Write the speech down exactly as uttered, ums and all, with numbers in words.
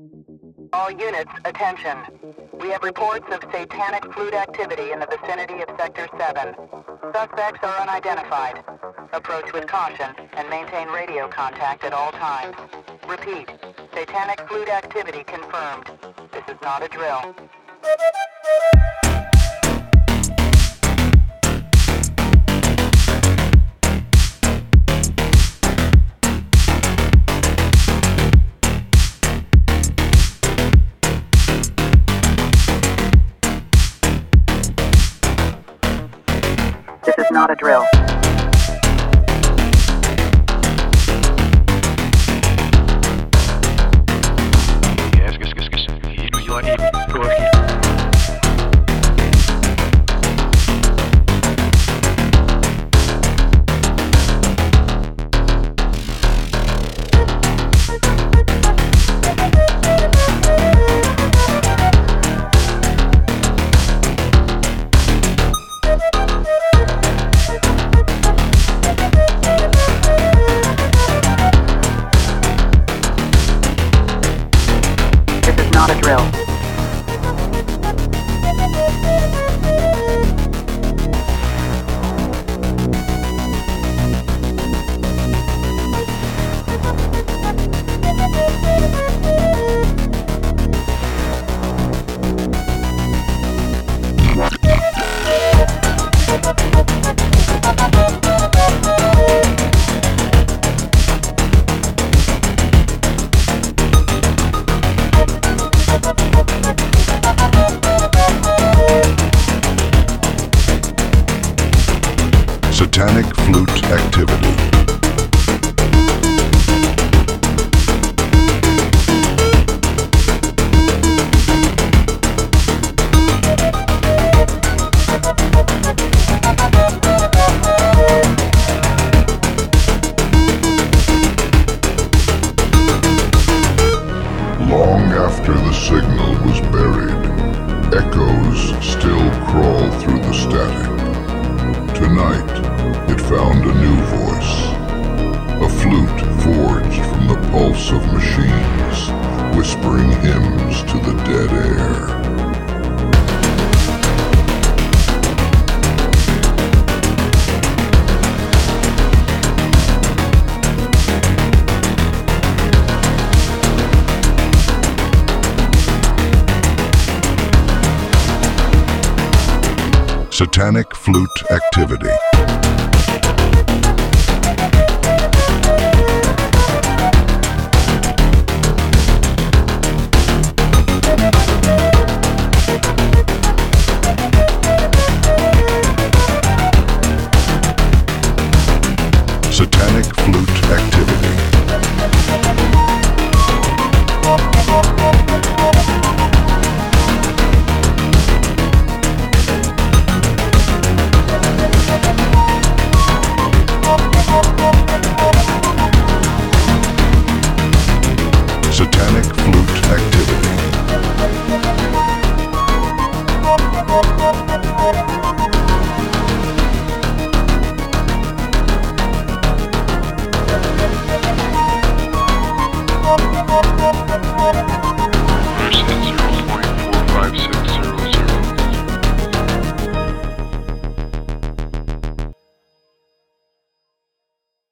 All units, attention. We have reports of satanic flute activity in the vicinity of Sector seven. Suspects are unidentified. Approach with caution and maintain radio contact at all times. Repeat, satanic flute activity confirmed. This is not a drill. This is not a drill. Yes, yes, yes, yes. Hier doe je maar even. Kom hier. Not a drill. Satanic flute activity. Long after the signal was buried, echoes still crawl through the static. Tonight, it found a new voice, a flute forged from the pulse of machines, whispering hymns to the dead air. Satanic flute activity.